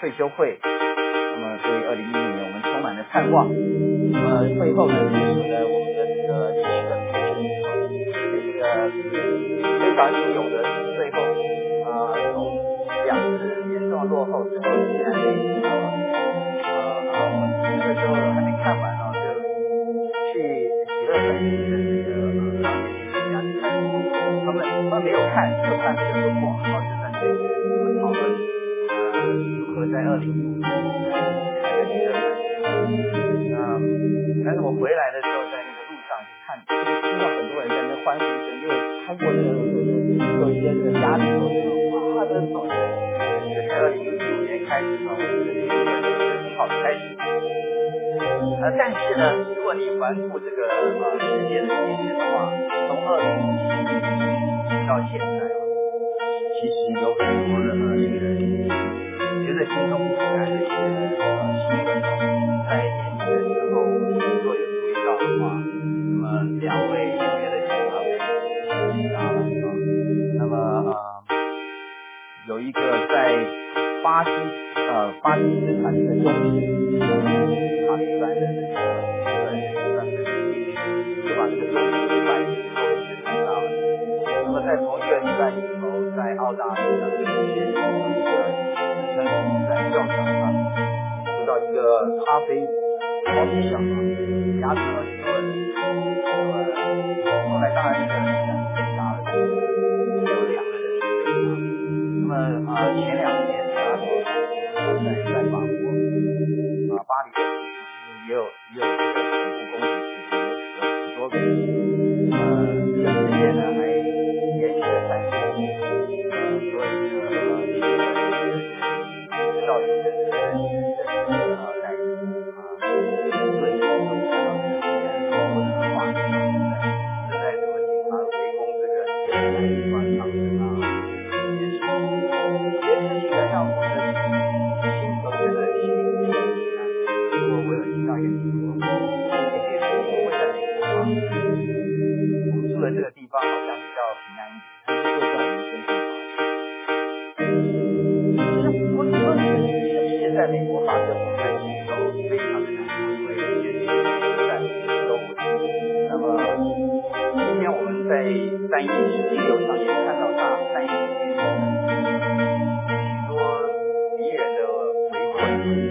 退休会。那么对2015年我们充满了盼望。会后呢结束了我们的这个历史的评选，这个非常英勇的最后从2次严重落后之后，竟然可以赢了。我们那个时候还没看完就去喜乐展区的这个商业评家去看，他们没有看，就看这个中广就在这里讨论如何在2015年这个喜乐展区。但是我回来的时候，在那个路上就看到很多人在那欢呼声，就看过那个有一些这个家里头哇，这总是在2015年开始我觉得这个很好的开始。但是呢，如果你环顾这个时间的界限的话，从2017年到现在其实有很多的令人觉得心中不甘的一些新闻在年底的时候，如果有注意到的话，那么2位纽约的警察被击杀了那么有一个在巴基斯坦的一个中学塔利班的这个就把这个中学的班之后是屠杀了。那么在同一个礼拜里头，在澳大利亚有一个自称是伊斯兰教长受到一个咖啡coffee shop压制了很多人。后来当然这个人被杀了，有2个人被杀。那么前2年在法国巴黎也有这个恐怖攻击事件，有10多个人。这个事件呢还延续了3年。所以呢指导员的这个人事代理所以我们看到这些很多的话题在什么警察围攻这个地方长城这些事情呢让我们的心头真的心里如果我有听到一个题目这些事情会在美国吗？我们住的这个地方好像比较平安一点，但是会在我们身上发生。其实我觉得是不是在美国发生，我们心里都非常的难过，因为这些事情就在我们的周围。那么今天我们在311历史上也看到311事件许多敌人的围困。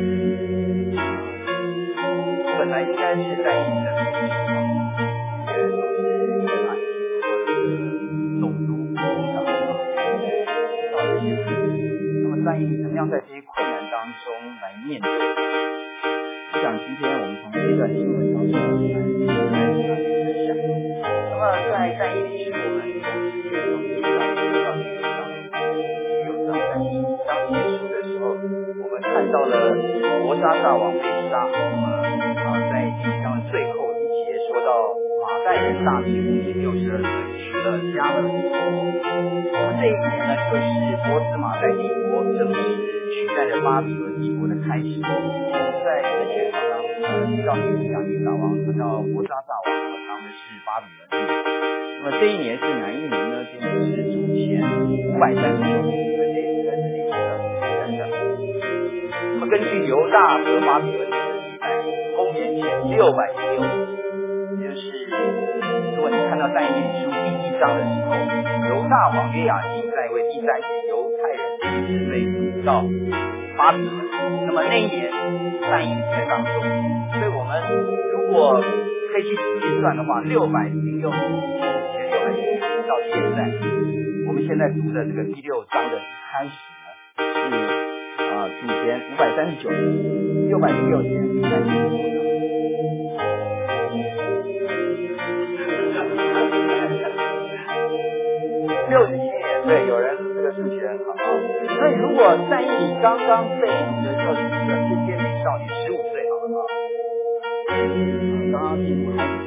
本来应该是在1的历史敌人都是跟他一起做这个种族工厂到这些事情。那么311怎么样在这些困难当中来面对？我想今天我们从这段新闻当中来思想。那么在311历史，我们从10月从1章到16章在16章结束的时候，我们看到了伯沙撒王被杀。那么在第1章的最后一节说到马代人大提乌年62岁娶了加勒底国。这一年呢，就是波斯马代帝国正式取代了巴比伦帝国的开始。在之前常常提到尼布甲尼撒王，提到伯沙撒王，他们是巴比伦帝国。那么这一年是哪一年呢？这一年是主前539年，因为这也是在这里等等。那么根据犹大和巴比伦的记载，公元前606年，也就是如果你看到但以理书第1章的时候，犹大王约雅斤在位第3年，犹太人第一次被掳到巴比伦。那么那一年但以理在当中，所以我们如果可以去计算的话，606年前606年到现在，我们现在读的这个第6章的开始呢，是主前539年，606年36年。67年，对，有人这个数学很好。所以如果但以理刚刚被掳的时候是一个天美少女15岁，好不好？刚刚进入孩子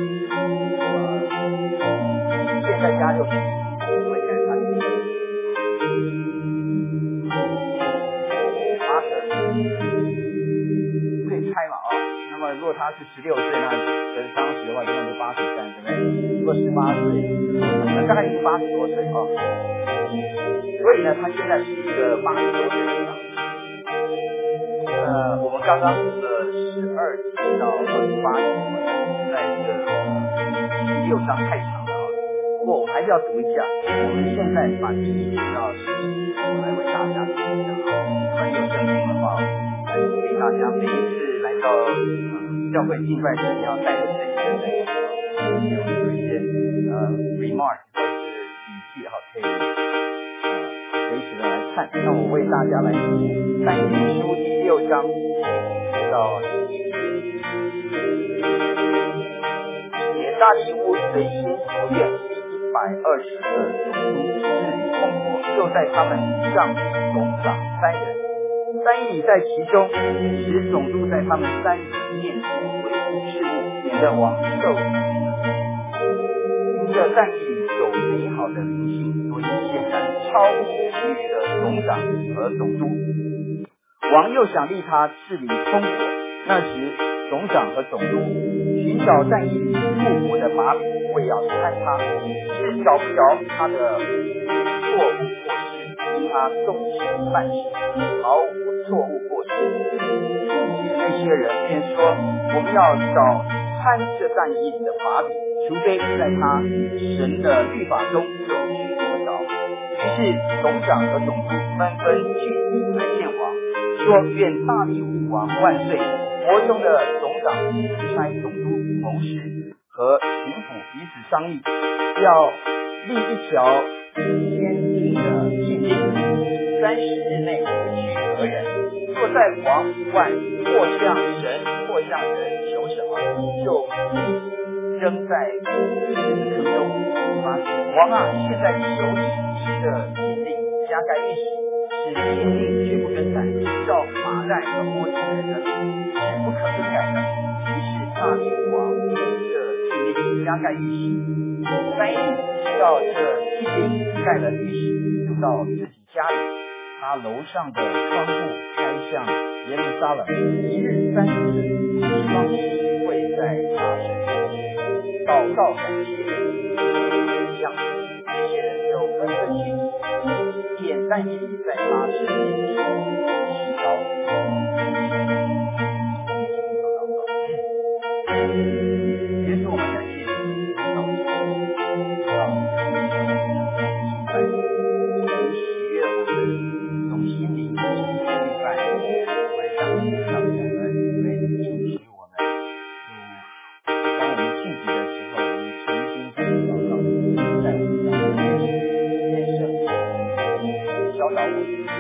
现在加60，因为现在他可以猜嘛那么如果他是16岁，那可是当时的话，就83，对不对？如果18岁，那大概也是80多岁所以呢，他现在是一个80多岁的长者。 我们刚刚读了12节到28节，在这个6章太长了，不过我们还是要读一下。我们现在把第1节到11节来为大家读一下。有圣经的话，给大家每一次来到教会敬拜时，要带着这些有一些remark 或是笔记可以随时的来看。那我为大家来读但以理书第6章到11节。大利乌随心所愿第120个总督治理共国，就在他们以上总长3人。但以理在其中，使总督在他们3人面前维护事务，免得王受因着但以理有美好的灵性，所以显然超乎其余的总长和总督。王又想立他治理通国，那时总长和总督寻找但以理复国的把柄，为要参他，是找不着他的错误过失，因他忠心办事，毫无错误过失。那些人便说，我们要找参这但以理的把柄，除非在他神的律法中有许多着。于是总长和总督纷纷聚集来见王，说愿大利乌王万岁。国中的总长差总督、谋士和巡抚彼此商议，要立一条先进的禁令，30日内不许何人若在王外或向神或向人求什么，就扔在坑中。王啊，现在求你这禁令加盖运行，使禁令绝不更改，照马代和摩西人的命是不可更改的。于是大利乌王这禁令加盖运行，但以理知道这禁令盖了运行，就到自己家里，他楼上的窗户开向耶路撒冷，一日3次，希望心会在他身上祷告感谢，这样这些人就纷纷聚集，点但以理在他身边祈祷。也是我们感谢主，从喜悦我们，从心里明白，我们向主上感恩，因为应许我们，当我们聚集的时候，我们诚心向主祷告，在我们当中天圣教导我们。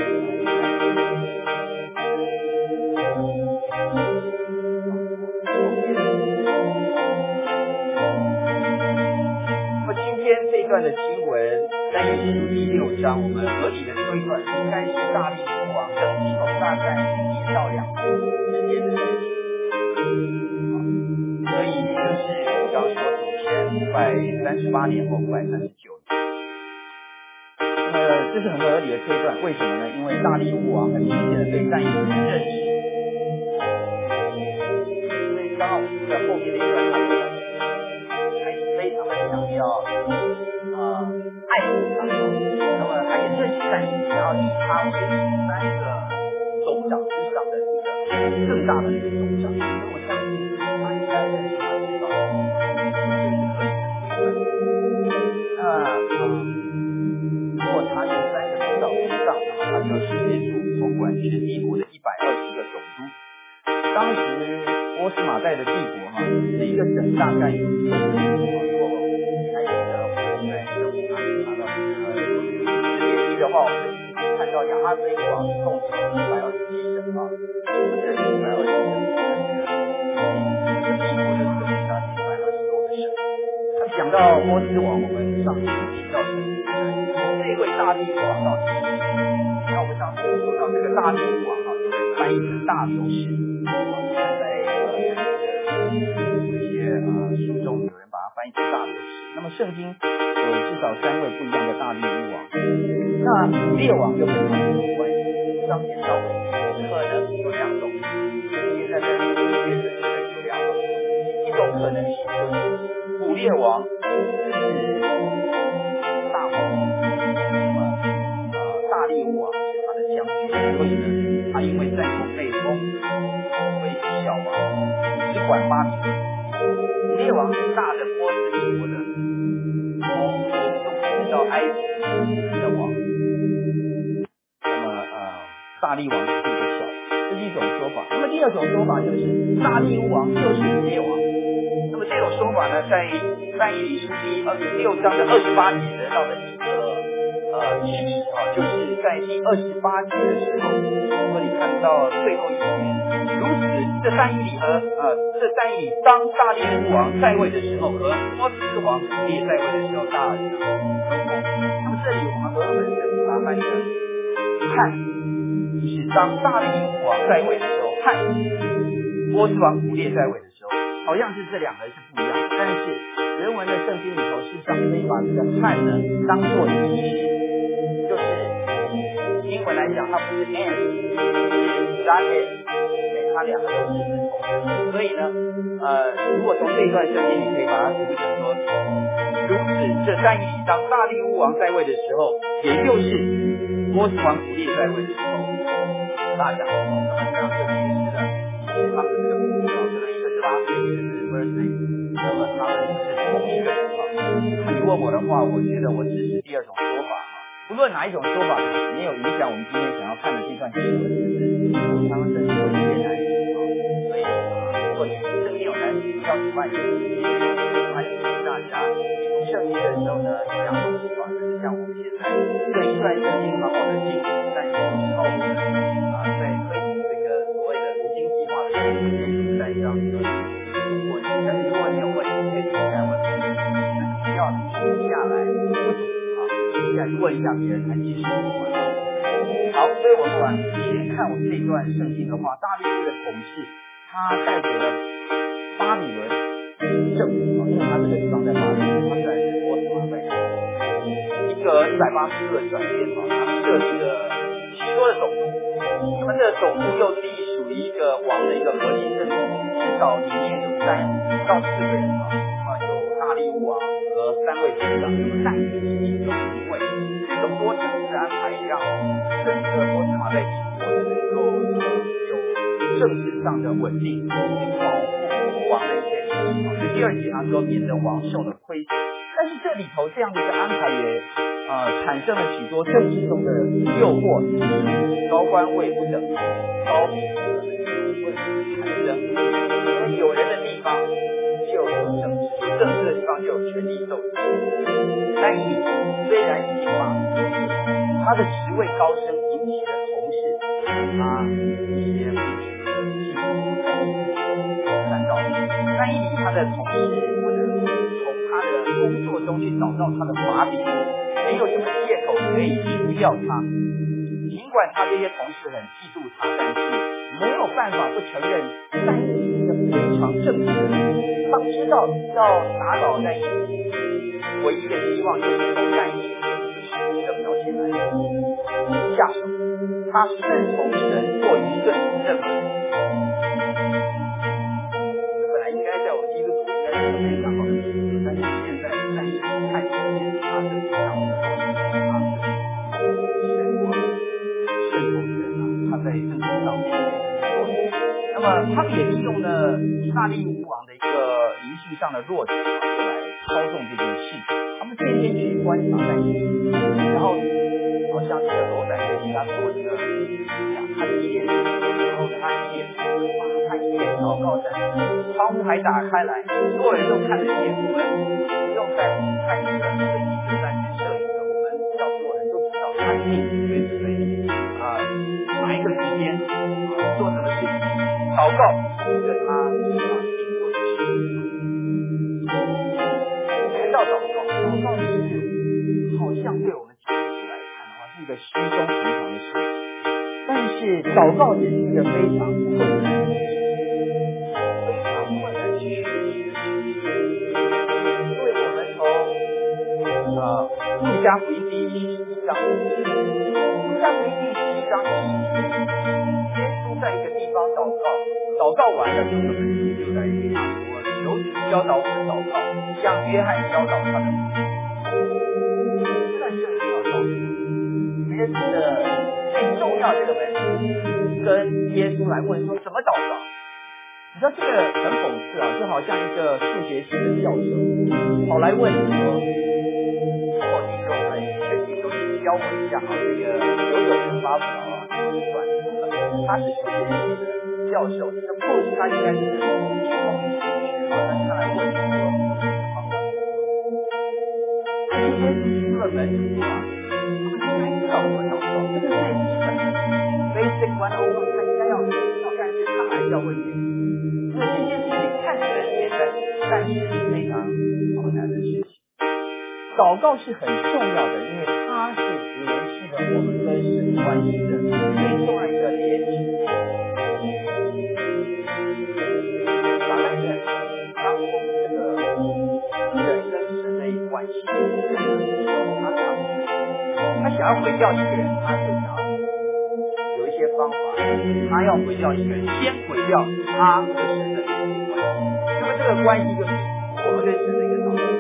这段的经文在《历史第6章，我们合理的推断应该是大利乌王的时候，大概1到2年之间的事情。所以也就是我刚刚说主前538年或539年。这是很合理的推断，为什么呢？因为大利乌王很明显的对但以理的认识，所以刚刚我们读的后面的一段，还是非常的想要爱护他，那么他也认识但以理，要立他为3个总长之上的一个更大的一个总长，所以我相信他应该认识他知道，如果他有3个总长之上，那么他就是协助统管全帝国的120个总督。当时波斯马代的帝国每一个省大概有10个，如果还记得我们在圣经拿到这列记的话，我们看到亚哈随鲁王一共有127省这120省这个帝国的省大概120多个省。那讲到波斯王，我们上次提到这位大利乌王到底是谁？那我们上次说到这个大利乌王就是翻译成大流士，在一些书中有人把它翻译成大流士。那么圣经有至少3位不一样的大利乌王。那列王又跟他们有关系，上面稍微可能有2种，现在的学者觉得有2种，一种可能性就是古列王是大王，那么大利乌王是他的将军，所以呢，他因为在国内管8比伦。古列王是大的波斯帝国的，从印度一直到埃及的王。那么大利王是这个小，这是一种说法。那么第二种说法就是大利乌王就是古列王。那么这种说法呢，在但以理书第26章的28节得到的一个启示就是在第28节的时候，如果你看到最后一节，如此这但以理当大利乌王在位的时候，和波斯王古列在位的时候，大而小。那么这里我们和合本圣经把它翻译成汉，就是当大利乌王在位的时候，汉波斯王古列在位的时候，好像是这两个是不一样的，但是原文的圣经里头，事实上可以把这个汉呢当作提示，就是英文来讲，它不是 and， 是 that is， 它两个都是同时。所以呢，如果从这一段圣经，你可以把它读成说，如此这但以理当大利乌王在位的时候，也就是波斯王古列在位的时候，大家那么这样就解释了他们的这个名字，可能一个是拉菲，一个是 birthday， 那么他们是同一个人那么你问我的话，我觉得我支持第二种说法不论哪一种说法没有影响我们今天想要看的这段经文，就是我常常证明有一些难题所以如果你圣经有难题，要举办一个还有鼓励大家你读圣经的时候呢，有两种说法，就是像我们现在对一段圣经好好的进行，但有时候我们在推行这个所谓的读经计划的时候，在一张这个读过去，但是如果你有问题可以在问题需要停下来不读再问一下别人才继续好，所以我们先看我们这一段圣经的话，大利乌的统治，他带给了巴比伦政府因为他这个地方在巴比伦，他在波斯王在一个180度的转变他设立了许多的总督，那么这个总督又隶属于一个王的一个核心政府，至少里面有3到4个人有大利乌王和3位酋长，那么但以理有5位，这个多层次安排让整个波斯马代帝国能够有政治上的稳定，以及保护王的一些利益所以第2节他说免得王受了亏损，但是这里头这样的一个安排也产生了许多政治中的诱惑，高官位不等，高低问题产生，因为有人的地方就有政治，有政治的地方就有权力斗争。但以理虽然已经把他的职位高升引起了同事他一些不值得嫉妒看到，但以理他的同事不能从他的工作中去找到他的把柄，没有什么借口可以除掉他。尽管他这些同事很嫉妒他，但是没有办法不承认但以理是一个非常正直的人。他知道要打倒但以理，唯一的希望就是从但以理实际的表现来下手。他顺从神过于顺从任何人。本来应该在我们基督徒应该是非常好的品格，但是现在但以理看见他是非常的顺从神他在政治上那么他们也利用了大利乌王的一个灵性上的弱点来操纵这件事情。他们天天去观察但以理，然后好像这个狗仔队他说这个他一脸然后他一脸他一脸祷告的窗户还打开来，所有人都看得见。我们不用再看这个1至3天摄影的，我们要所有人都知道他一定对不对哪一个时间做什么事情，祷告是一个他经常做的事情。谈到祷告是好像对我们基督徒来看的话是一个稀松平常的事情，但是祷告也是一个非常困难的事情，非常困难去学习的事情。因为我们从路加福音第11章路加福音第11章耶稣在一个地方祷告完了，有个门徒就来对他说：“求主教导我们祷告，像约翰教导他的门徒。”这段圣经要告诉我们，耶稣的最重要这个门徒跟耶稣来问说怎么祷告。 你知道这个很讽刺啊，就好像一个数学系的教授跑来问你说，弟兄们，弟兄请教我一下啊，这个9×9乘法表啊，怎么算？他是数学系的教授，这过去他应该是学但是他来问你说，这些基督的门徒啊，他应该知道怎么祷告，这个最基本的 basic 101，他应该要知道，但是他还是要问你。因为这件事情看起来简单，但是是非常困难的事情。祷告是很重要的，因为它是联系了我们跟神关系的最重要一个连接。当然，当我们这个人跟神的一个关系在哪里的时候，他想要毁掉一个人，他就想有一些方法，他要毁掉一个人，先毁掉他和神的关系。那么这个关系就是我们跟神的一个祷告。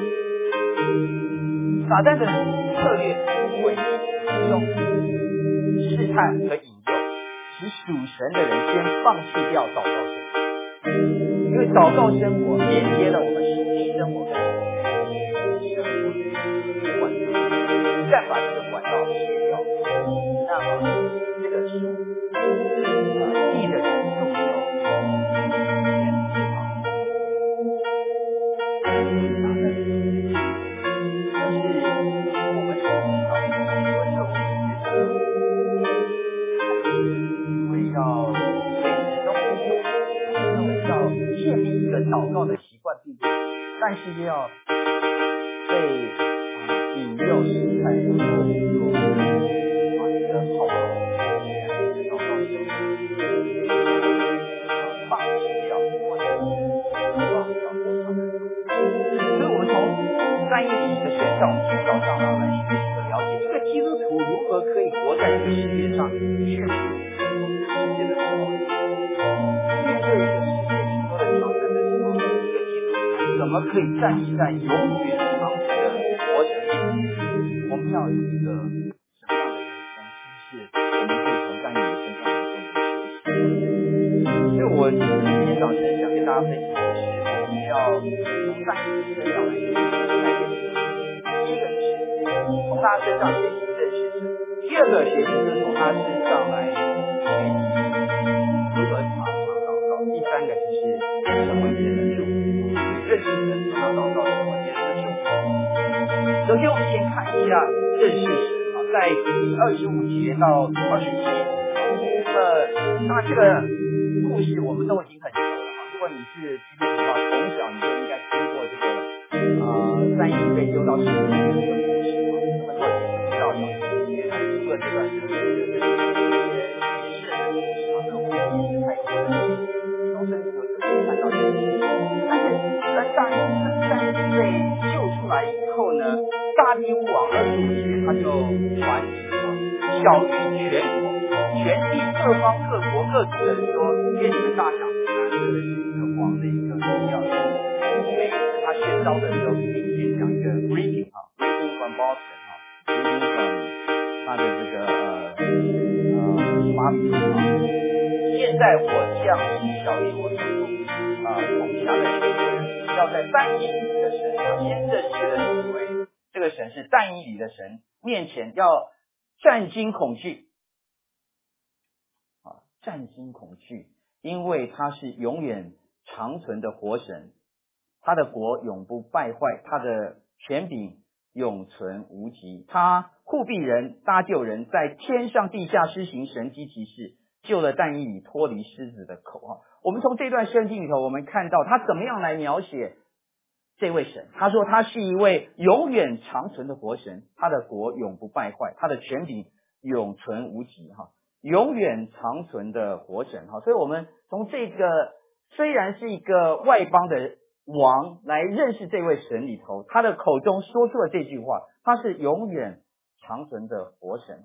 撒旦的策略诡异、用试探和引诱，使属神的人先放弃掉祷告生活，因为祷告生活连接了我们属灵生活跟生活的管道，一旦把这个管道切掉，那么这个属地的人就没有建立一个祷告的习惯，并不但是又要被引诱试探做这个好的祷告生活放弃掉，或者是忘掉非常难。所以我们从3一体的宣教，今天早上呢来学习和了解这个基督徒如何可以活在这个世界上，却不成为世界的潮流。面对这个世界许多的挑战的时候，一个基督徒怎么可以站立在永远长存的活神面前？我们要有一个什么样的人生？是不是我们可以从3一体身上来做一个学习？所以我今天早晨想跟大家分享的是，我们要从3一体身上来学习3件事。第一个是从他身上学习认识神，第二个学习是从他身上来学习如何常祷告，第三个就是成为别人的祝福，认识神从他祷告成为别人的祝福。首先我们先看一下认识神在25节到27节。当然这个故事我们都已经很熟了。如果你是基督徒的话，从小你就应该听过这个3一被丢到水里的这个故事。那么若你不知道有原来经过这段时间的这些解释的故事那我们也是太多的从圣经有可以看到这些。但是在3一被救出来以后呢，大地乌王25节他就传旨晓谕全国全地各方各国各族的人说，愿你们大享平安。这个是一个王的一个重要的每一次他宣召的时候一定先讲一个 greeting greeting from Boston greeting from 他的这个马比现在我降旨晓谕我所统辖的全国人，要在3一里的神先认识了你为这个神是3一里的神面前要战惊恐惧战惊恐惧，因为他是永远长存的活神，他的国永不败坏，他的权柄永存无极，他护庇人搭救人，在天上地下施行神迹奇事，救了但以理脱离狮子的口。我们从这段圣经里头我们看到他怎么样来描写这位神。他说他是一位永远长存的活神，他的国永不败坏，他的权柄永存无极永远长存的活神。所以我们从这个虽然是一个外邦的王来认识这位神里头，他的口中说出了这句话，他是永远长存的活神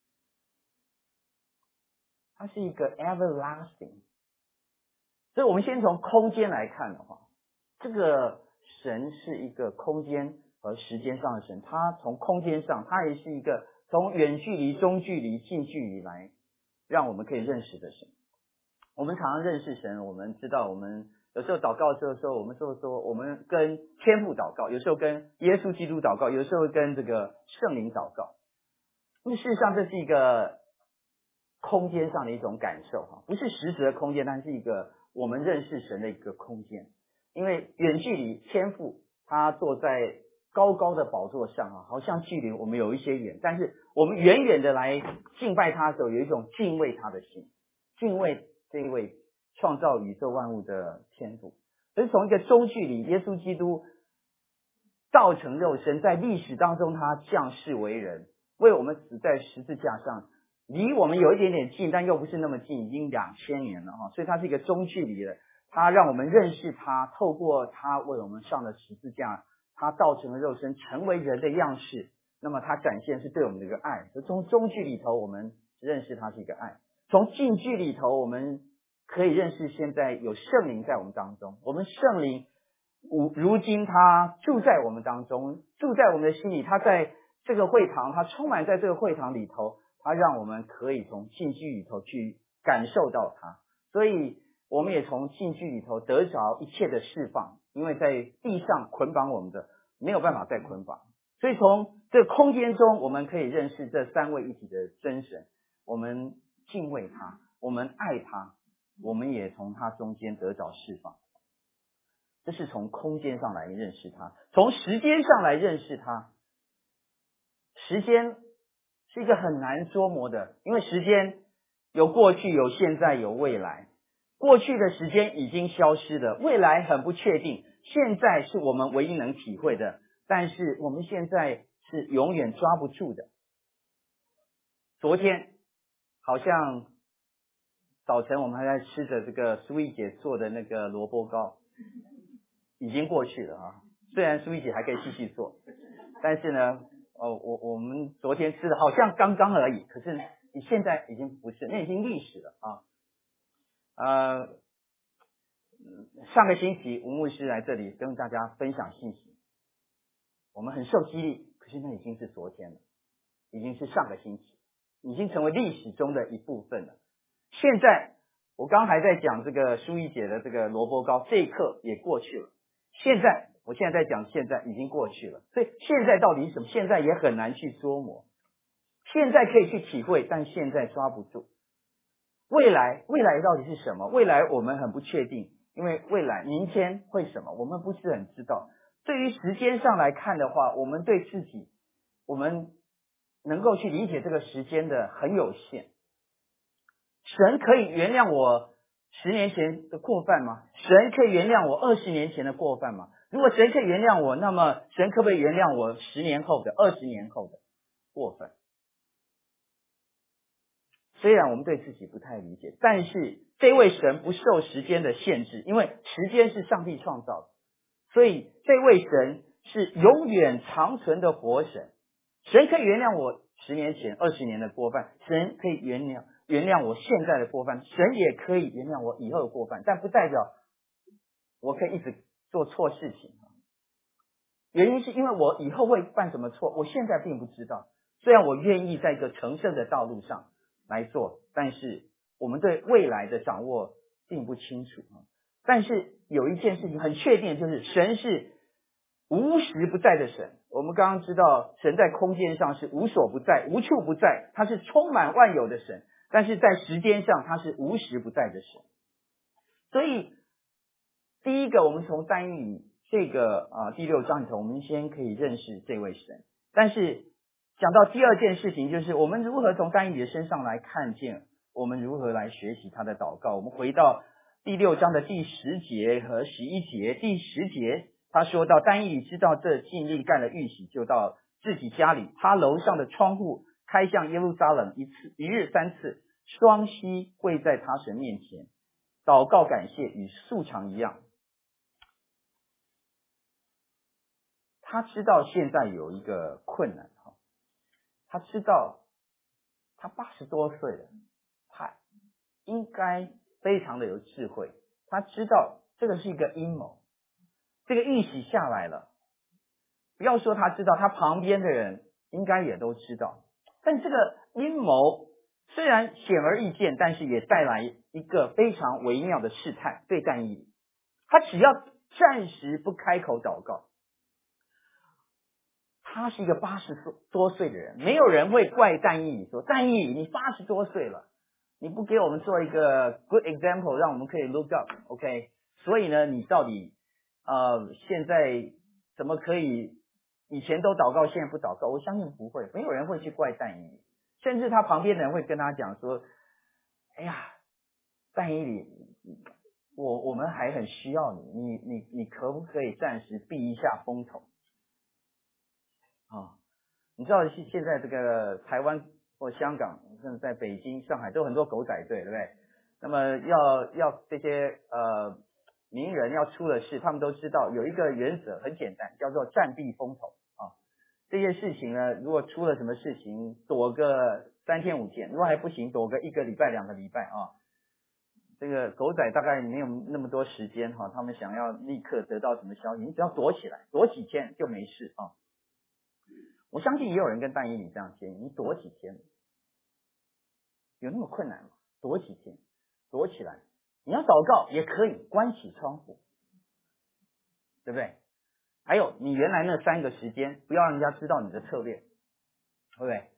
他是一个 everlasting。 所以我们先从空间来看的话，这个神是一个空间和时间上的神，他从空间上他也是一个从远距离、中距离、近距离来让我们可以认识的神。 我们常常认识神，我们知道我们有时候祷告的时候，我们说我们跟天父祷告，有时候跟耶稣基督祷告，有时候跟这个圣灵祷告。那么事实上这是一个空间上的一种感受哈，不是实质的空间，但是一个我们认识神的一个空间。因为远距离天父他坐在高高的宝座上啊，好像距离我们有一些远，但是我们远远的来敬拜他的时候，有一种敬畏他的心，敬畏这一位创造宇宙万物的天父。所以从一个中距离，耶稣基督道成肉身，在历史当中他降世为人，为我们死在十字架上，离我们有一点点近，但又不是那么近，已经2000年了哈，所以它是一个中距离的。他让我们认识他，透过他为我们上了十字架，他道成了肉身，成为人的样式。那么他展现是对我们的一个爱。从中距里头，我们认识他是一个爱；从近距里头，我们可以认识现在有圣灵在我们当中。我们圣灵如今他住在我们当中，住在我们的心里。他在这个会堂，他充满在这个会堂里头，他让我们可以从近距里头去感受到他。所以我们也从近距里头得着一切的释放，因为在地上捆绑我们的没有办法再捆绑，所以从这个空间中我们可以认识这三位一体的真神，我们敬畏他，我们爱他，我们也从他中间得着释放。这是从空间上来认识他，从时间上来认识他。时间是一个很难捉摸的，因为时间有过去，有现在，有未来。过去的时间已经消失了，未来很不确定，现在是我们唯一能体会的，但是我们现在是永远抓不住的。昨天好像早晨我们还在吃着这个苏怡姐做的那个萝卜糕，已经过去了啊。虽然苏怡姐还可以继续做，但是呢，我们昨天吃的好像刚刚而已，可是你现在已经不是，那已经历史了啊。上个星期吴牧师来这里跟大家分享信息，我们很受激励，可是那已经是昨天了，已经是上个星期，已经成为历史中的一部分了。现在我刚还在讲这个舒怡姐的这个萝卜糕，这一刻也过去了。我现在在讲现在已经过去了，所以现在到底是什么？现在也很难去捉摸，现在可以去体会，但现在抓不住。未来到底是什么？未来我们很不确定，因为未来明天会什么我们不是很知道。对于时间上来看的话，我们对自己，我们能够去理解这个时间的很有限。神可以原谅我10年前的过犯吗？神可以原谅我20年前的过犯吗？如果神可以原谅我，那么神可不可以原谅我10年后的、20年后的过犯？虽然我们对自己不太理解，但是这位神不受时间的限制，因为时间是上帝创造的，所以这位神是永远长存的活神。神可以原谅我10年前、20年的过犯，神可以原谅我现在的过犯，神也可以原谅我以后的过犯，但不代表我可以一直做错事情。原因是因为我以后会犯什么错，我现在并不知道。虽然我愿意在一个成圣的道路上来做，但是我们对未来的掌握并不清楚。但是有一件事情很确定，就是神是无时不在的神。我们刚刚知道神在空间上是无所不在、无处不在，他是充满万有的神，但是在时间上他是无时不在的神。所以第一个，我们从但以理这个第6章里头，我们先可以认识这位神。但是讲到第二件事情，就是我们如何从但以理的身上来看见，我们如何来学习他的祷告。我们回到第6章的第10节和11节。第10节他说到，但以理知道这禁令盖了预洗，就到自己家里，他楼上的窗户开向耶路撒冷，一日3次，双膝跪在他神面前，祷告感谢，与素常一样。他知道现在有一个困难，他知道他80多岁了，他应该非常的有智慧，他知道这个是一个阴谋，这个预洗下来了，不要说他知道，他旁边的人应该也都知道，但这个阴谋虽然显而易见，但是也带来一个非常微妙的试探，对但以理，他只要暂时不开口祷告，他是一个80多岁的人，没有人会怪但以理说，但以理你80多岁了，你不给我们做一个 good example， 让我们可以 look up， OK？ 所以呢，你到底现在怎么可以以前都祷告，现在不祷告？我相信不会，没有人会去怪但以理，甚至他旁边的人会跟他讲说，哎呀，但以理，我们还很需要你可不可以暂时避一下风头啊？你知道现在这个台湾或香港，甚至在北京、上海都很多狗仔队，对不对？那么要这些名人要出了事，他们都知道有一个原则很简单，叫做暂避风头啊。这些事情呢，如果出了什么事情，躲个3天5天，如果还不行，躲个1个礼拜2个礼拜啊。这个狗仔大概没有那么多时间哈，他们想要立刻得到什么消息，你只要躲起来，躲几天就没事啊。我相信也有人跟但以理这样建议，你躲几天，有那么困难吗？躲几天，躲起来，你要祷告也可以，关起窗户，对不对？还有你原来那3个时间，不要让人家知道你的策略，对不对？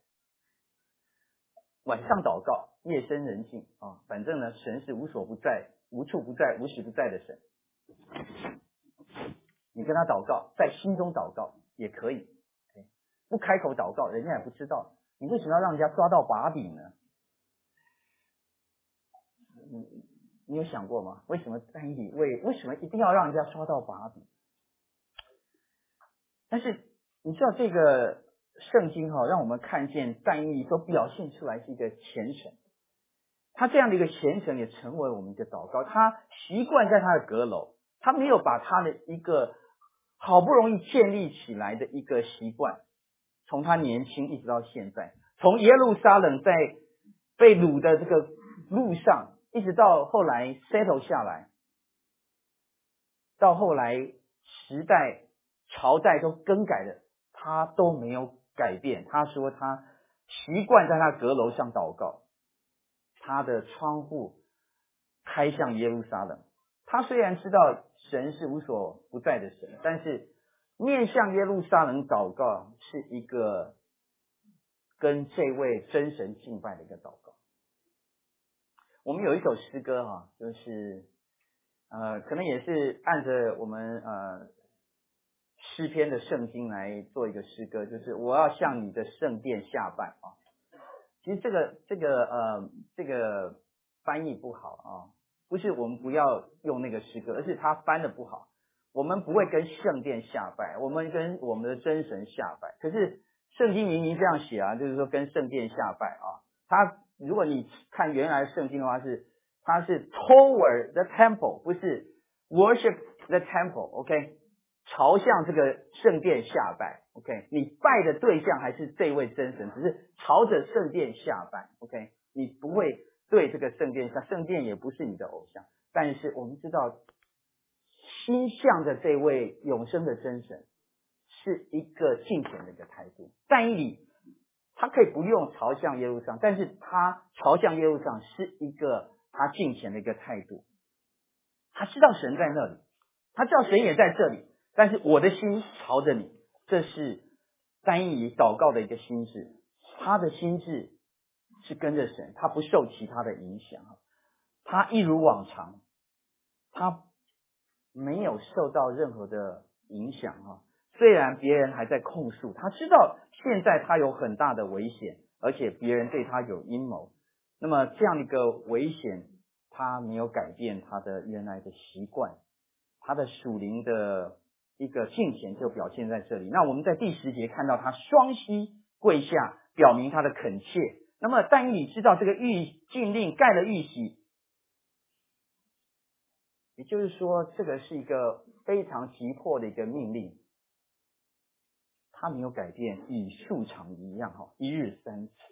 晚上祷告，夜深人静啊，反正呢，神是无所不在、无处不在、无时不在的神。你跟他祷告，在心中祷告也可以，不开口祷告，人家也不知道。你为什么要让人家抓到把柄呢？你有想过吗？为什么但以理为什么一定要让人家抓到把柄？但是你知道这个圣经让我们看见但以理所表现出来是一个虔诚，他这样的一个虔诚也成为我们的祷告。他习惯在他的阁楼，他没有把他的一个好不容易建立起来的一个习惯，从他年轻一直到现在，从耶路撒冷在被掳的这个路上，一直到后来 settle 下来，到后来时代朝代都更改了，他都没有改变。他说他习惯在他阁楼上祷告，他的窗户开向耶路撒冷。他虽然知道神是无所不在的神，但是面向耶路撒冷祷告是一个跟这位真神敬拜的一个祷告。我们有一首诗歌就是可能也是按着我们诗篇的圣经来做一个诗歌，就是我要向你的圣殿下拜啊。其实这个翻译不好啊，不是我们不要用那个诗歌，而是他翻的不好。我们不会跟圣殿下拜，我们跟我们的真神下拜。可是圣经明明这样写啊，就是说跟圣殿下拜啊。如果你看原来圣经的话它是 toward the temple， 不是 worship the temple，OK？ 朝向这个圣殿下拜 ，OK？ 你拜的对象还是这位真神，只是朝着圣殿下拜 ，OK？ 你不会对这个圣殿下，圣殿也不是你的偶像，但是我们知道心向着这位永生的真神是一个敬虔的一个态度。但以理他可以不用朝向耶路撒冷，但是他朝向耶路撒冷是一个他敬虔的一个态度。他知道神在那里，他知道神也在这里，但是我的心朝着你，这是但以理祷告的一个心志。他的心志是跟着神，他不受其他的影响，他一如往常，他没有受到任何的影响。虽然别人还在控诉，他知道现在他有很大的危险，而且别人对他有阴谋，那么这样一个危险他没有改变他的原来的习惯，他的属灵的一个敬虔就表现在这里。那我们在第10节看到他双膝跪下，表明他的恳切。那么但以理知道这个禁令盖了玉玺，也就是说这个是一个非常急迫的一个命令，他没有改变，与素常一样，1日3次。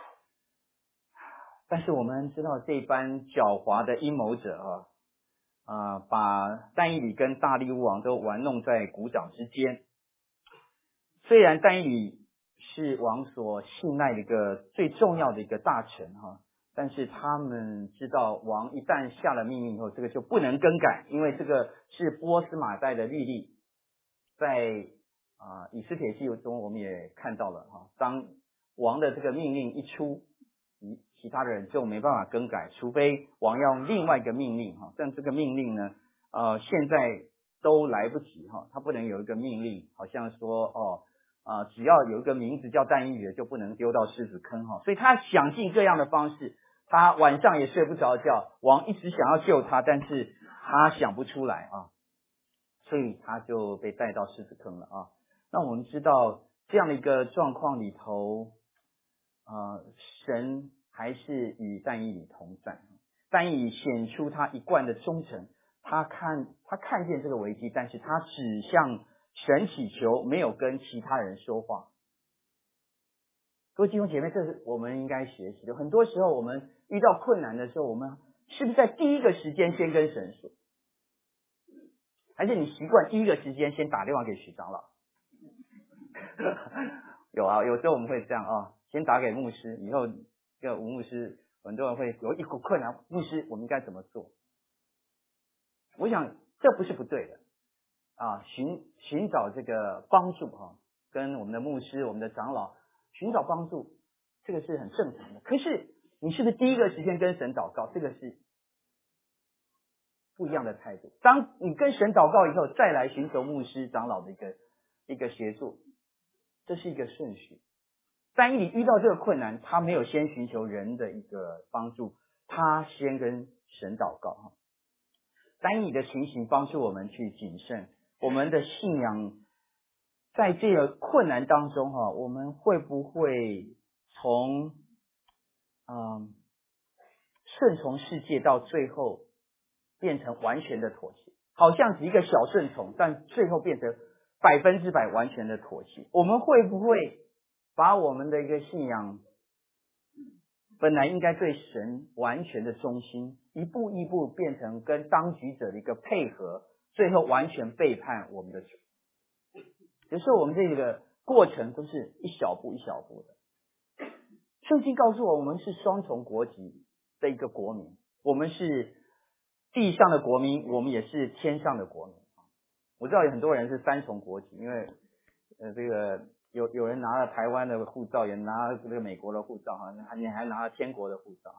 但是我们知道这般狡猾的阴谋者把但以理跟大利乌王都玩弄在鼓掌之间。虽然但以理是王所信赖的一个最重要的一个大臣但是他们知道王一旦下了命令以后，这个就不能更改，因为这个是波斯马代的律例。在以斯帖记中我们也看到了当王的这个命令一出，其他的人就没办法更改，除非王要用另外一个命令但这个命令呢现在都来不及他不能有一个命令，好像说只要有一个名字叫但以理的就不能丢到狮子坑所以他想尽各样的方式，他晚上也睡不着觉，王一直想要救他，但是他想不出来所以他就被带到狮子坑了那我们知道这样的一个状况里头神还是与但以理同在，但以理显出他一贯的忠诚，他看见这个危机，但是他只向神祈求，没有跟其他人说话。各位弟兄姐妹，这是我们应该学习的。很多时候我们遇到困难的时候，我们是不是在第一个时间先跟神说？还是你习惯第一个时间先打电话给许长老？有时候我们会这样先打给牧师，以后这个吴牧师，很多人会有一股困难，牧师我们应该怎么做？我想这不是不对的寻找这个帮助跟我们的牧师、我们的长老寻找帮助，这个是很正常的。可是你是不是第一个时间跟神祷告？这个是不一样的态度。当你跟神祷告以后，再来寻求牧师、长老的一个协助，这是一个顺序。但以理遇到这个困难，他没有先寻求人的一个帮助，他先跟神祷告但以理的情形帮助我们去谨慎我们的信仰，在这个困难当中我们会不会从顺从世界到最后变成完全的妥协，好像是一个小顺从，但最后变成100%完全的妥协。我们会不会把我们的一个信仰本来应该对神完全的忠心，一步一步变成跟当局者的一个配合，最后完全背叛我们的主？有时候我们这个过程都是一小步一小步的。圣经告诉我们是双重国籍的一个国民，我们是地上的国民，我们也是天上的国民。我知道有很多人是3重国籍，因为这个有人拿了台湾的护照，也拿了这个美国的护照你还拿了天国的护照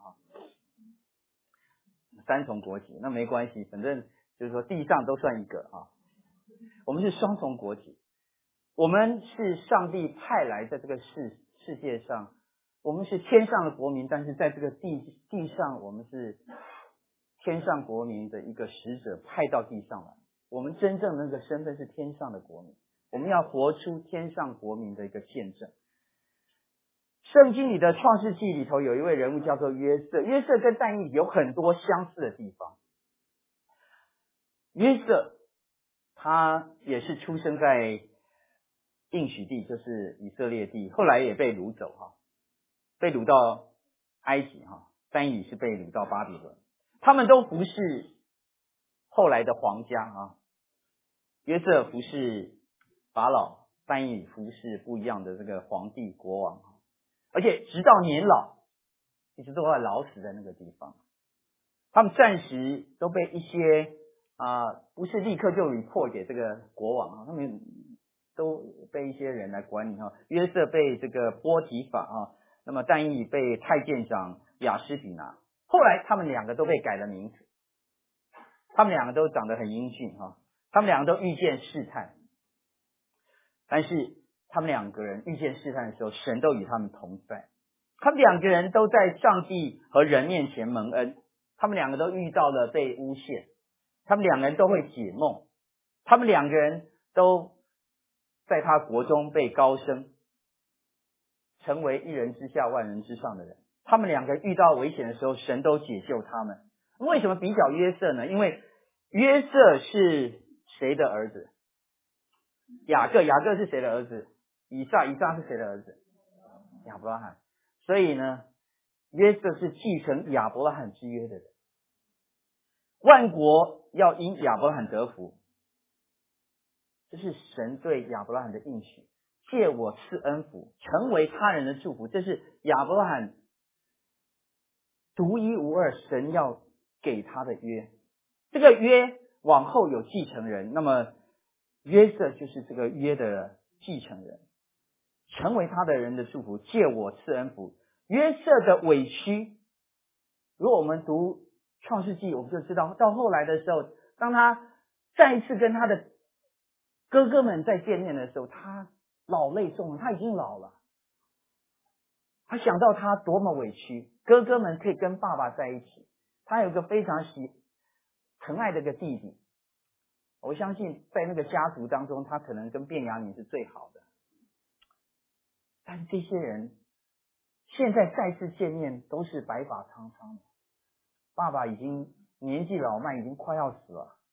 3重国籍那没关系，反正就是说地上都算一个我们是双重国籍，我们是上帝派来在这个世界上，我们是天上的国民，但是在这个地上我们是天上国民的一个使者派到地上来，我们真正的那个身份是天上的国民，我们要活出天上国民的一个见证。圣经里的创世纪里头有一位人物叫做约瑟，约瑟跟但以理有很多相似的地方。约瑟他也是出生在应许地，就是以色列地，后来也被掳走被掳到埃及但以理是被掳到巴比伦，他们都服侍后来的皇家约瑟服侍法老，但以理服侍不一样的这个皇帝国王而且直到年老一直都要老死在那个地方。他们暂时都被一些不是立刻就report给这个国王他们都被一些人来管理约瑟被这个波提法那么但以理被太监长亚施比拿，后来他们两个都被改了名字，他们两个都长得很英俊他们两个都遇见试探，但是他们两个人遇见试探的时候，神都与他们同在，他们两个人都在上帝和人面前蒙恩，他们两个都遇到了被诬陷，他们两个人都会解梦，他们两个人都在他国中被高升，成为一人之下万人之上的人。他们两个遇到危险的时候，神都解救他们。为什么比较约瑟呢？因为约瑟是谁的儿子？雅各是谁的儿子？以撒是谁的儿子？亚伯拉罕。所以呢，约瑟是继承亚伯拉罕之约的人。万国要因亚伯拉罕得福，这是神对亚伯拉罕的应许。 借我赐恩福，成为他人的祝福。这是亚伯拉罕独一无二神要给他的约。这个约往后有继承人，那么约瑟就是这个约的继承人，成为他的人的祝福，借我赐恩福。约瑟的委屈，如果我们读创世纪，我们就知道到后来的时候，当他再一次跟他的哥哥们再见面的时候，他老泪纵横，他已经老了。他想到他多么委屈，哥哥们可以跟爸爸在一起，他有一个非常疼爱的一个弟弟。我相信在那个家族当中，他可能跟便雅悯是最好的。但是这些人现在再次见面都是白发苍苍的，爸爸已经年纪老迈，已经快要死了。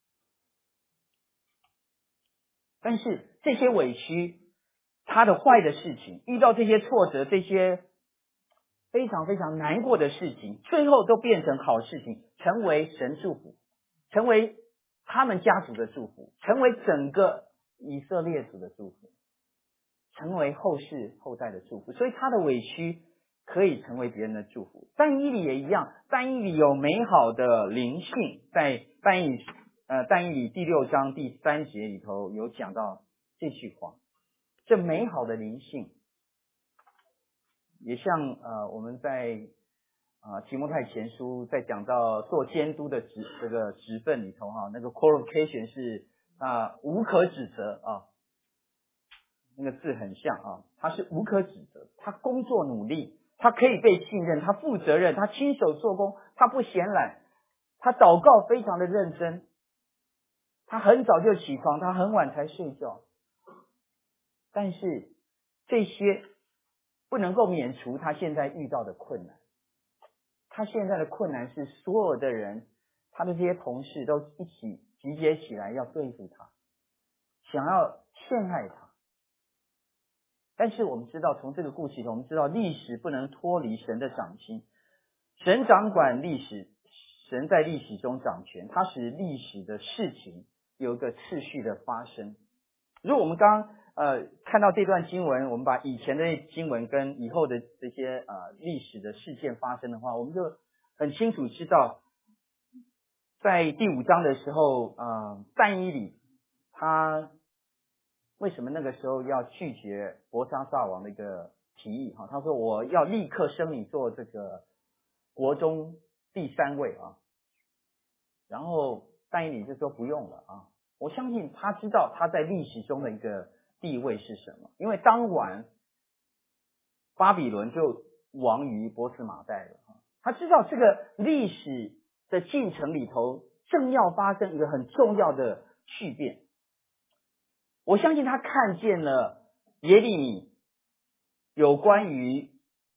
但是这些委屈，他的坏的事情，遇到这些挫折，这些非常非常难过的事情，最后都变成好事情，成为神祝福，成为他们家族的祝福，成为整个以色列族的祝福，成为后世后代的祝福。所以他的委屈可以成为别人的祝福。但以理也一样，但以理有美好的灵性，在但以理第6章第3节里头有讲到这句话，这美好的灵性也像我们在提摩太前书在讲到做监督的这个职分里头那个 qualification 是无可指责那个字很像他是无可指责，他工作努力，他可以被信任，他负责任，他亲手做工，他不闲懒，他祷告非常的认真，他很早就起床，他很晚才睡觉。但是这些不能够免除他现在遇到的困难。他现在的困难是所有的人，他的这些同事都一起集结起来要对付他，想要陷害他。但是我们知道，从这个故事中我们知道历史不能脱离神的掌心，神掌管历史，神在历史中掌权，他使历史的事情有一个次序的发生。如果我们刚看到这段经文，我们把以前的经文跟以后的这些历史的事件发生的话，我们就很清楚知道，在第5章的时候但以理他为什么那个时候要拒绝伯沙撒王的一个提议他说我要立刻升你做这个国中第3位然后但以理就说不用了我相信他知道他在历史中的一个地位是什么，因为当晚巴比伦就亡于波斯马代了他知道这个历史的进程里头正要发生一个很重要的巨变。我相信他看见了耶利米有关于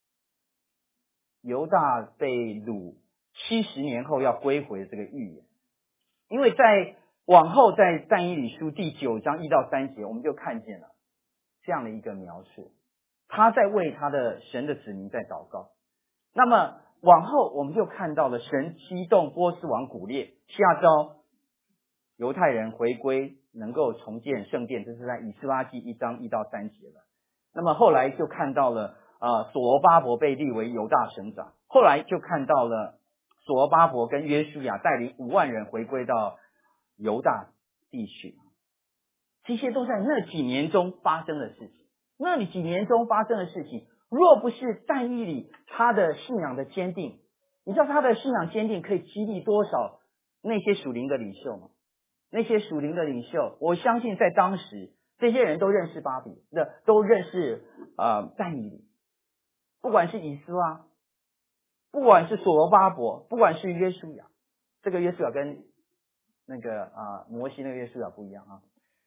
犹大被掳70年后要归回的这个预言，因为在往后在但以理书第9章1到3节我们就看见了这样的一个描述，他在为他的神的子民在祷告。那么往后我们就看到了神激动波斯王古列下诏犹太人回归，能够重建圣殿，这是在以斯拉记1章1到3节了。那么后来就看到了所罗巴伯被立为犹大省长，后来就看到了所罗巴伯跟约书亚带领5万人回归到犹大地区，这些都在那几年中发生的事情。那几年中发生的事情，若不是但以理他的信仰的坚定，你知道他的信仰坚定可以激励多少那些属灵的领袖吗？那些属灵的领袖，我相信在当时这些人都认识都认识但以理，不管是以斯拉，不管是所罗巴伯，不管是约书亚，这个约书亚跟那个摩西那个约书亚不一样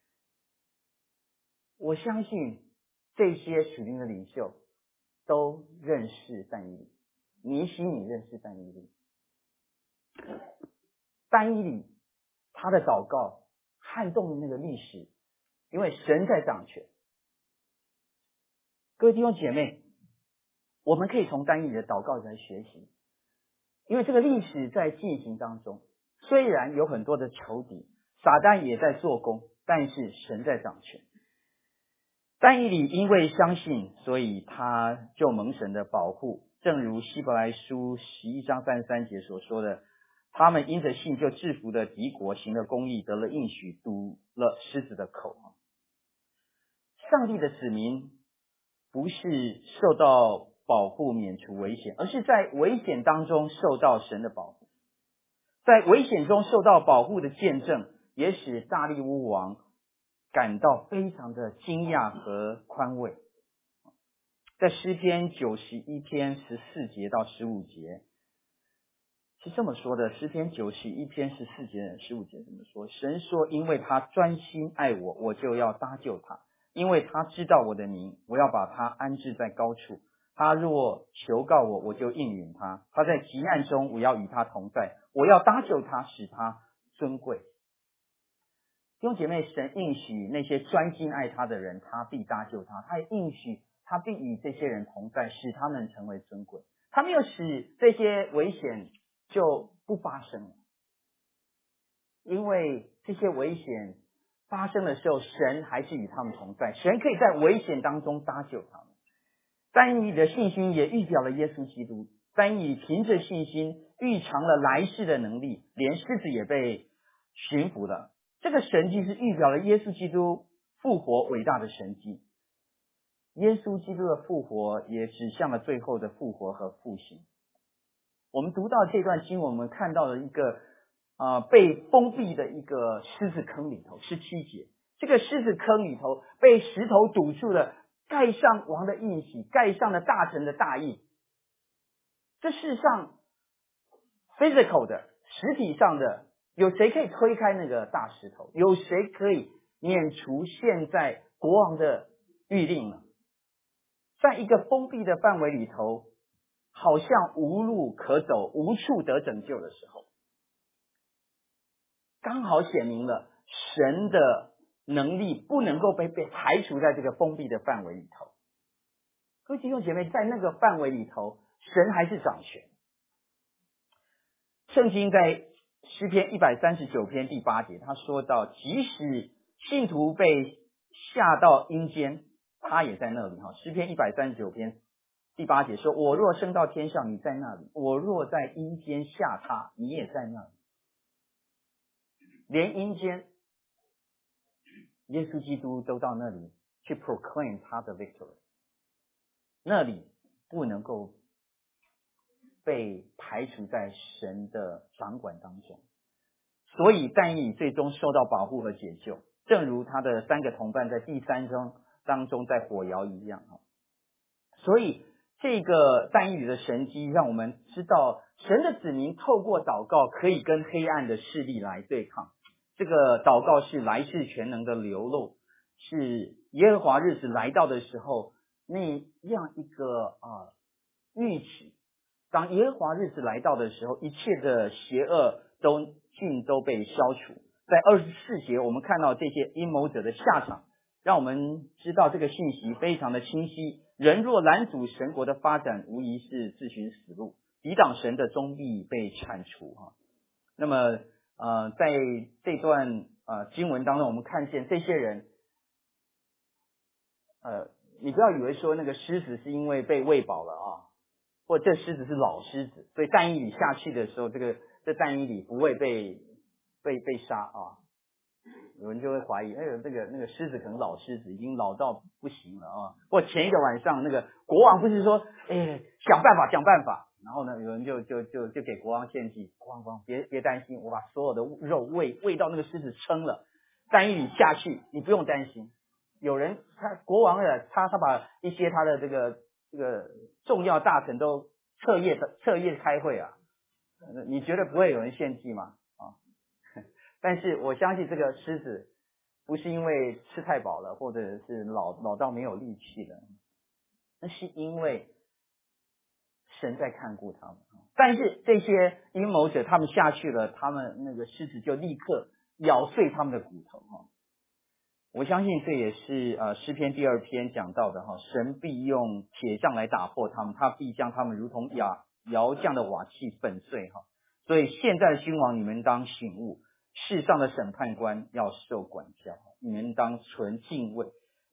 我相信这些属灵的领袖都认识但以理，尼希米认识但以理，但以理他的祷告撼动了那个历史，因为神在掌权。各位弟兄姐妹，我们可以从但以理的祷告来学习，因为这个历史在进行当中，虽然有很多的仇敌，撒旦也在做工，但是神在掌权。 但以理因为相信，所以他就蒙神的保护，正如希伯来书11章33节所说的，他们因着信就制服了敌国，行了公义，得了应许，堵了狮子的口。上帝的子民不是受到保护免除危险，而是在危险当中受到神的保护。在危险中受到保护的见证，也使大利乌王感到非常的惊讶和宽慰。在诗篇91篇14节到15节是这么说的，诗篇91篇14节15节这么说，神说，因为他专心爱我，我就要搭救他，因为他知道我的名，我要把他安置在高处，他若求告我，我就应允他，他在急难中，我要与他同在，我要搭救他，使他尊贵。弟兄姐妹，神应许那些专心爱他的人，他必搭救他，他也应许他必与这些人同在，使他们成为尊贵。他没有使这些危险就不发生了，因为这些危险发生的时候，神还是与他们同在，神可以在危险当中搭救他们。但以理的信心也预表了耶稣基督，但以理凭着信心预尝了来世的能力，连狮子也被驯服了。这个神迹是预表了耶稣基督复活伟大的神迹。耶稣基督的复活也指向了最后的复活和复兴。我们读到这段经文，我们看到了一个被封闭的一个狮子坑里头，17节，这个狮子坑里头被石头堵住了，盖上王的印玺，盖上了大臣的大印。这世上 physical 的实体上的，有谁可以推开那个大石头？有谁可以免除现在国王的谕令呢？在一个封闭的范围里头，好像无路可走，无处得拯救的时候，刚好显明了神的能力不能够被排除在这个封闭的范围里头。各位弟兄姐妹，在那个范围里头，神还是掌权。圣经在诗篇139篇第8节，他说到，即使信徒被下到阴间，他也在那里。诗篇139篇第8节说，我若升到天上，你在那里；我若在阴间下榻，你也在那里。连阴间，耶稣基督都到那里去 proclaim 他的 victory， 那里不能够被排除在神的掌管当中。所以但以理最终受到保护和解救，正如他的3个同伴在第3章当中在火窑一样。所以这个但以理的神迹让我们知道，神的子民透过祷告可以跟黑暗的势力来对抗。这个祷告是来世全能的流露，是耶和华日子来到的时候那样一个预期。当耶和华日子来到的时候，一切的邪恶都被消除。在24节我们看到这些阴谋者的下场，让我们知道这个信息非常的清晰。人若拦阻神国的发展，无疑是自寻死路，抵挡神的终必被铲除。那么在这段经文当中，我们看见这些人你不要以为说那个狮子是因为被喂饱了或这狮子是老狮子，所以但以理下去的时候，这但以理不会被杀有人就会怀疑，那个狮子可能老狮子已经老到不行了或前一个晚上那个国王不是说想办法，然后呢有人就给国王献祭，国王别担心，我把所有的肉喂到那个狮子撑了，但以理下去你不用担心。有人国王他把一些他的这个重要大臣都彻夜开会你觉得不会有人献祭吗？但是我相信这个狮子不是因为吃太饱了，或者是老到没有力气了，那是因为神在看顾他们。但是这些阴谋者他们下去了，他们那个狮子就立刻咬碎他们的骨头我相信这也是诗篇第2篇讲到的神必用铁杖来打破他们，他必将他们如同窑匠的瓦器粉碎所以现在的君王，你们当醒悟，世上的审判官要受管教，你们当存敬畏。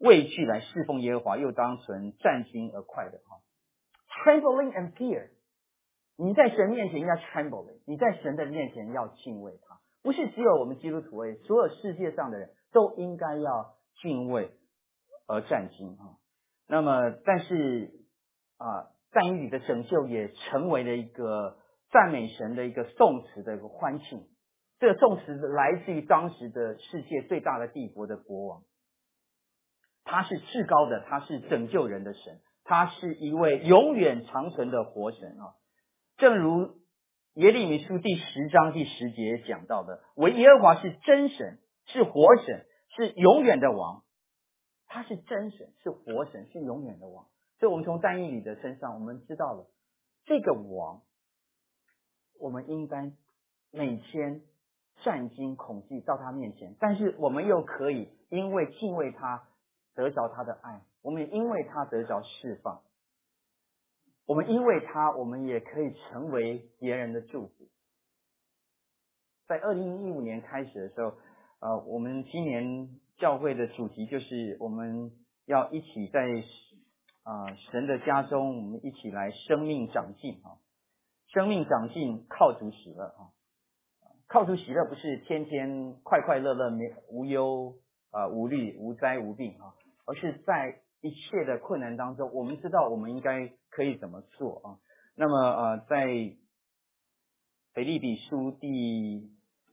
畏惧来侍奉耶和华，又当存战兢而快乐。Trembling and fear， 你在神面前要 trembling， 你在神的面前要敬畏他，不是只有我们基督徒而已，所有世界上的人都应该要敬畏而战兢。那么但是但以理的拯救也成为了一个赞美神的一个颂词的一个欢庆。这个颂词来自于当时的世界最大的帝国的国王，他是至高的，他是拯救人的神，他是一位永远长存的活神啊。正如耶利米书第10章第10节讲到的，唯耶和华是真神，是活神，是永远的王。他是真神，是活神，是永远的王。所以我们从但以理的身上，我们知道了这个王，我们应该每天战兢恐惧到他面前，但是我们又可以因为敬畏他得着他的爱，我们因为他得着释放，我们因为他，我们也可以成为别人的祝福。在2015年开始的时候，我们今年教会的主题就是我们要一起在神的家中，我们一起来生命长进啊！生命长进靠主喜乐啊！靠主喜乐不是天天快快乐乐，无忧无虑，无灾无病啊，而是在一切的困难当中，我们知道我们应该可以怎么做啊。那么在腓立比书第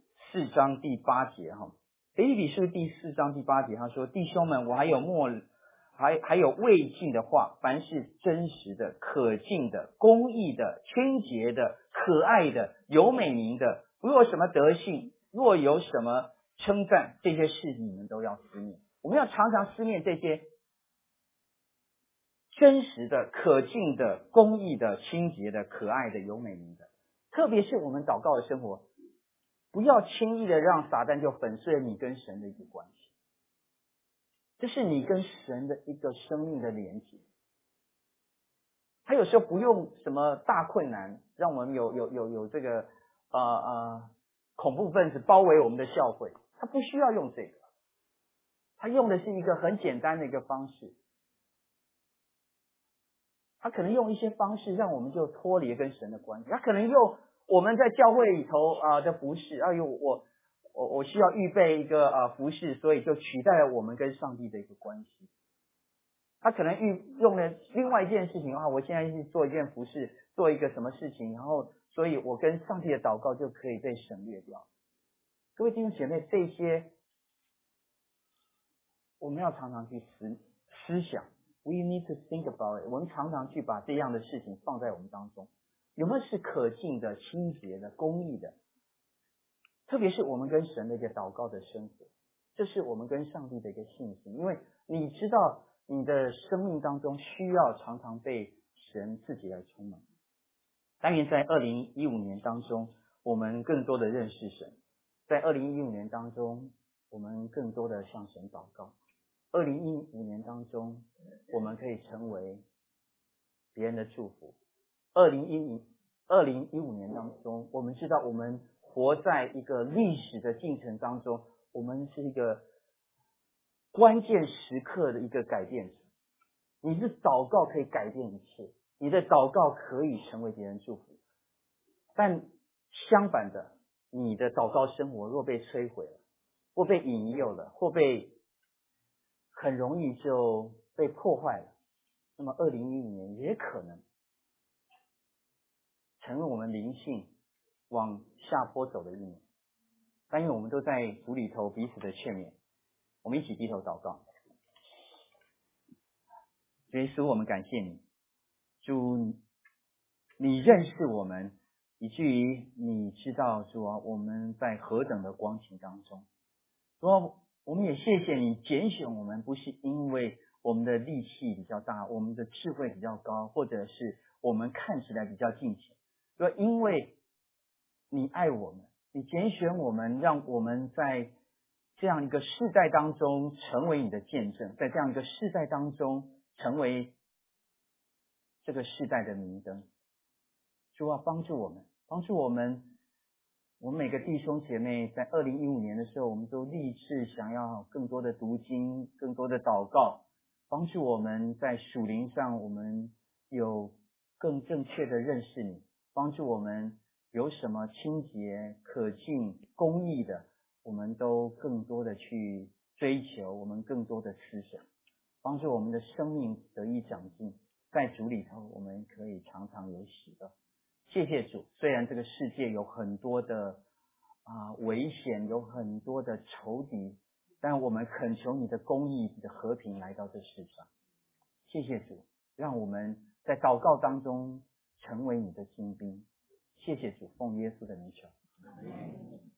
4章第8节腓立比书第4章第8节他说，弟兄们，我还有未尽的话，凡是真实的、可敬的、公义的、清洁的、可爱的、有美名的，若有什么德性，若有什么称赞，这些事你们都要思念。我们要常常思念这些真实的、可敬的、公义的、清洁的、可爱的、有美名的。特别是我们祷告的生活，不要轻易的让撒旦就粉碎了你跟神的一个关系。这是你跟神的一个生命的连接。他有时候不用什么大困难，让我们有这个恐怖分子包围我们的教会，他不需要用这个，他用的是一个很简单的一个方式。他可能用一些方式让我们就脱离跟神的关系，他可能用我们在教会里头的服侍，我需要预备一个服侍，所以就取代了我们跟上帝的一个关系。他可能用了另外一件事情我现在去做一件服侍，做一个什么事情，然后所以我跟上帝的祷告就可以被省略掉。各位弟兄姐妹，这些我们要常常去思想。We need to think about it。 我们常常去把这样的事情放在我们当中，有没有是可敬的、清洁的、公义的？特别是我们跟神的一个祷告的生活，这是我们跟上帝的一个信心。因为你知道你的生命当中需要常常被神自己来充满。当然在2015年当中，我们更多的认识神。在2015年当中，我们更多的向神祷告。2015年当中，我们可以成为别人的祝福。2015年当中，我们知道我们活在一个历史的进程当中，我们是一个关键时刻的一个改变者。你的祷告可以改变一切，你的祷告可以成为别人祝福。但相反的，你的祷告生活若被摧毁了，或被引诱了，或被很容易就被破坏了，那么2015年也可能成为我们灵性往下坡走的一年。但因为我们都在主里头彼此的劝勉，我们一起低头祷告。耶稣，我们感谢你，主，你认识我们，以至于你知道主我们在何等的光景当中。主，我们也谢谢你拣选我们，不是因为我们的力气比较大，我们的智慧比较高，或者是我们看起来比较敬虔，主，因为你爱我们，你拣选我们，让我们在这样一个世代当中成为你的见证，在这样一个世代当中成为这个世代的明灯。主啊，帮助我们我们每个弟兄姐妹在2015年的时候，我们都立志想要更多的读经，更多的祷告，帮助我们在属灵上我们有更正确的认识你，帮助我们有什么清洁、可敬、公义的，我们都更多的去追求，我们更多的思想，帮助我们的生命得以长进，在主里头我们可以常常有喜乐。谢谢主，虽然这个世界有很多的危险，有很多的仇敌，但我们恳求你的公义、你的和平来到这世上。谢谢主，让我们在祷告当中成为你的精兵。谢谢主，奉耶稣的名求。